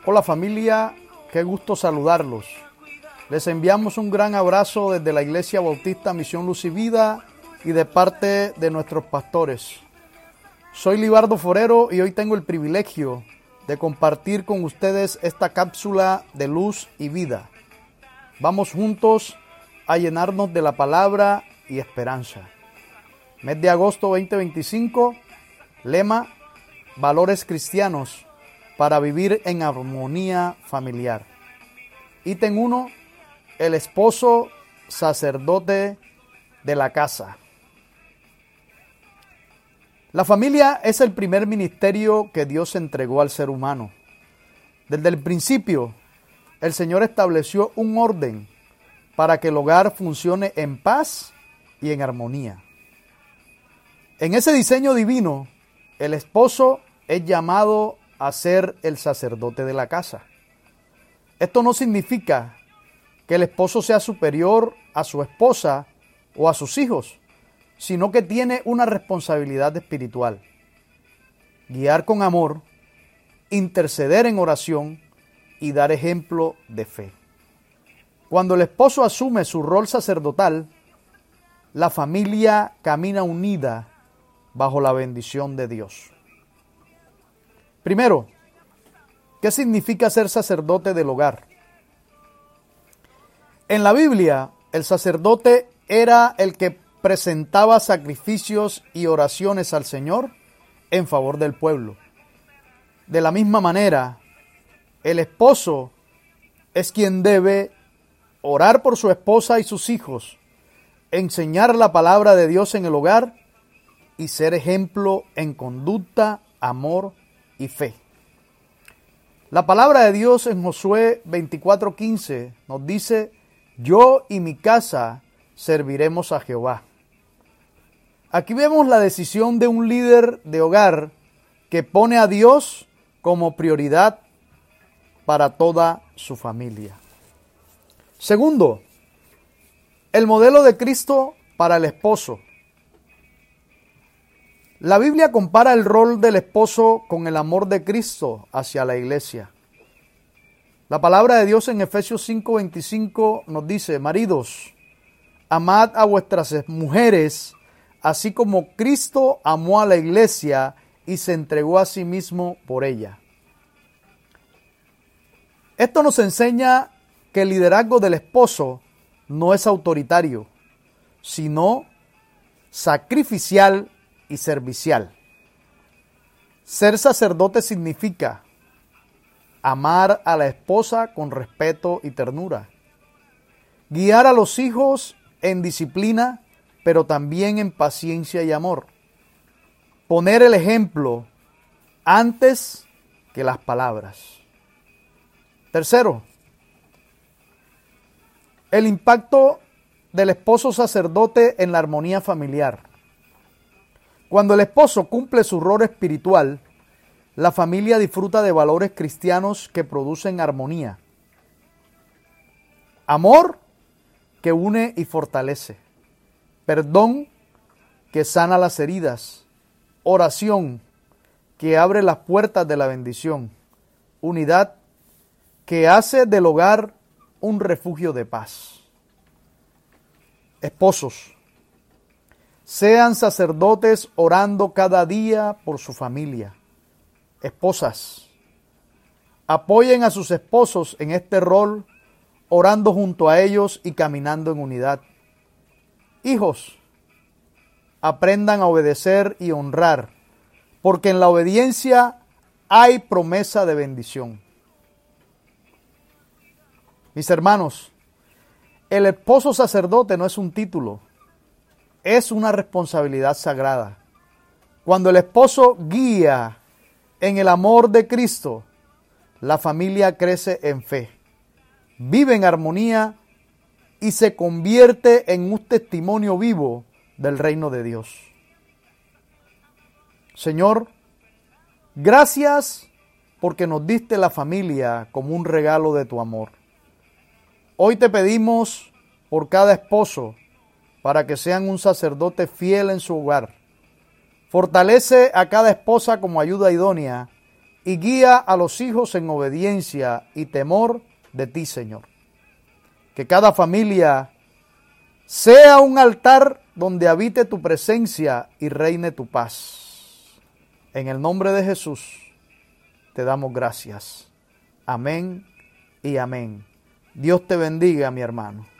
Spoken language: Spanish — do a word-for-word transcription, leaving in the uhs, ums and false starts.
Hola familia, qué gusto saludarlos. Les enviamos un gran abrazo desde la Iglesia Bautista Misión Luz y Vida y de parte de nuestros pastores. Soy Libardo Forero y hoy tengo el privilegio de compartir con ustedes esta cápsula de luz y vida. Vamos juntos a llenarnos de la palabra y esperanza. Mes de agosto veinte veinticinco, lema: valores cristianos para vivir en armonía familiar. Ítem uno, el esposo sacerdote de la casa. La familia es el primer ministerio que Dios entregó al ser humano. Desde el principio, el Señor estableció un orden para que el hogar funcione en paz y en armonía. En ese diseño divino, el esposo es llamado a ser el sacerdote de la casa. Esto no significa que el esposo sea superior a su esposa o a sus hijos, sino que tiene una responsabilidad espiritual: guiar con amor, interceder en oración y dar ejemplo de fe. Cuando el esposo asume su rol sacerdotal, la familia camina unida bajo la bendición de Dios. Primero, ¿qué significa ser sacerdote del hogar? En la Biblia, el sacerdote era el que presentaba sacrificios y oraciones al Señor en favor del pueblo. De la misma manera, el esposo es quien debe orar por su esposa y sus hijos, enseñar la palabra de Dios en el hogar y ser ejemplo en conducta, amor y fe. La palabra de Dios en Josué veinticuatro quince nos dice: yo y mi casa serviremos a Jehová. Aquí vemos la decisión de un líder de hogar que pone a Dios como prioridad para toda su familia. Segundo, el modelo de Cristo para el esposo. La Biblia compara el rol del esposo con el amor de Cristo hacia la iglesia. La palabra de Dios en Efesios cinco veinticinco nos dice: maridos, amad a vuestras mujeres, así como Cristo amó a la iglesia y se entregó a sí mismo por ella. Esto nos enseña que el liderazgo del esposo no es autoritario, sino sacrificial y servicial. Ser sacerdote significa amar a la esposa con respeto y ternura, guiar a los hijos en disciplina, pero también en paciencia y amor, poner el ejemplo antes que las palabras. Tercero, el impacto del esposo sacerdote en la armonía familiar. Cuando el esposo cumple su rol espiritual, la familia disfruta de valores cristianos que producen armonía, amor que une y fortalece, perdón que sana las heridas, oración que abre las puertas de la bendición, unidad que hace del hogar un refugio de paz. Esposos, sean sacerdotes orando cada día por su familia. Esposas, apoyen a sus esposos en este rol, orando junto a ellos y caminando en unidad. Hijos, aprendan a obedecer y honrar, porque en la obediencia hay promesa de bendición. Mis hermanos, el esposo sacerdote no es un título, es una responsabilidad sagrada. Cuando el esposo guía en el amor de Cristo, la familia crece en fe, vive en armonía y se convierte en un testimonio vivo del reino de Dios. Señor, gracias porque nos diste la familia como un regalo de tu amor. Hoy te pedimos por cada esposo para que sean un sacerdote fiel en su hogar. Fortalece a cada esposa como ayuda idónea y guía a los hijos en obediencia y temor de ti, Señor. Que cada familia sea un altar donde habite tu presencia y reine tu paz. En el nombre de Jesús te damos gracias. Amén y amén. Dios te bendiga, mi hermano.